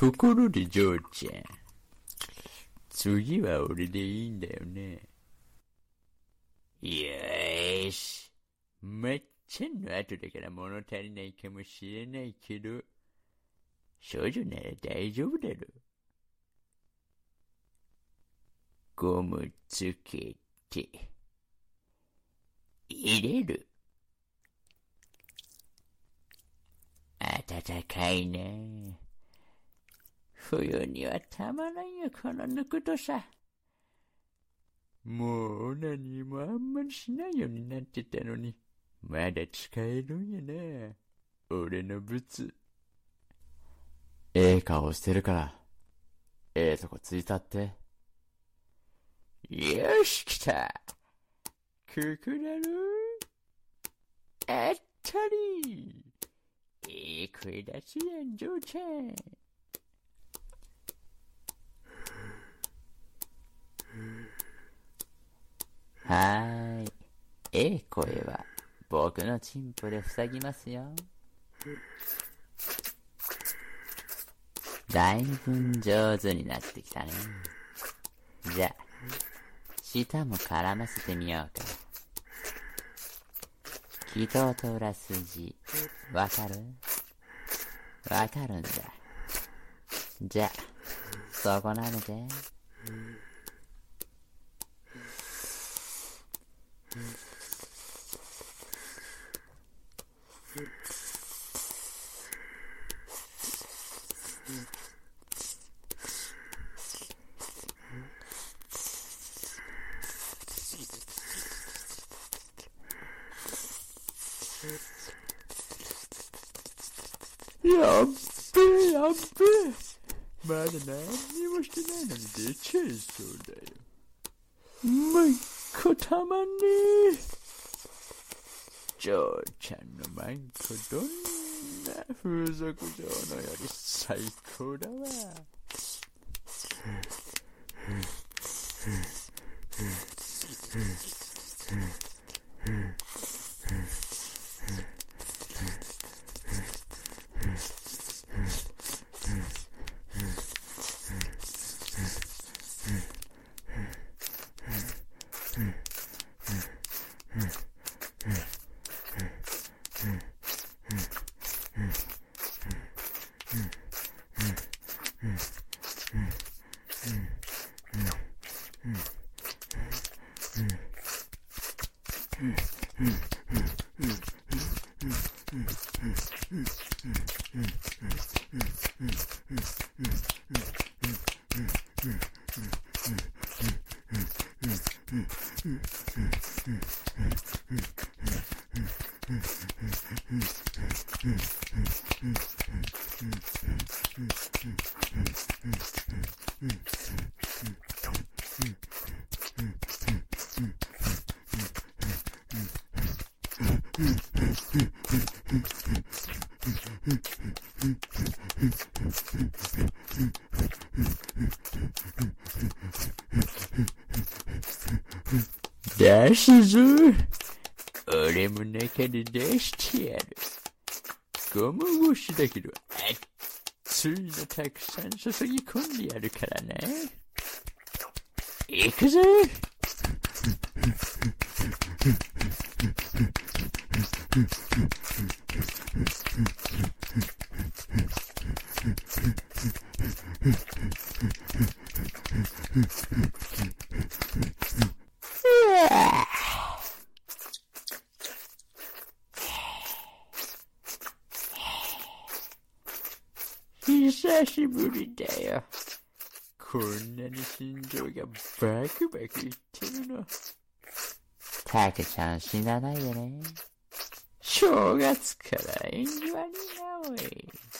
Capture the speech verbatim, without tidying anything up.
ところでジョーちゃん、次は俺でいいんだよね。よーし。まっちゃんの後だから物足りないかもしれないけど、少女なら大丈夫だろ。ゴムつけて、入れる。暖かいね。冬にはたまらんよ、このぬくとさ。もうオナニーもあんまりしないようになってたのに、まだ使えるんやな、俺のブツ。 ええ顔してるから、ええとこついたって。 よし、来た。ここだろ。あったり。いい声出すやん、ジョーちゃん。はーい。ええ声は僕のチンポで塞ぎますよ。だいぶ上手になってきたね。じゃあ、舌も絡ませてみようか。気筒と裏筋、わかる？わかるんだ。じゃあ、そこなめて。やっべえやっべえ。まだ何にもしてないのに出ちゃいそうだよ。もう一個たまんねえ。ジョーちゃんのマンコどんな風俗嬢のより最高だわ。出すぞ。俺も中で出してやる。ゴム越しだけど熱いのたくさん注ぎ込んでやるからね。行くぞ。久しぶりだよ。こんなに心臓がバクバクいってるの。たけちゃん死なないでね。正月から縁起悪いなおい。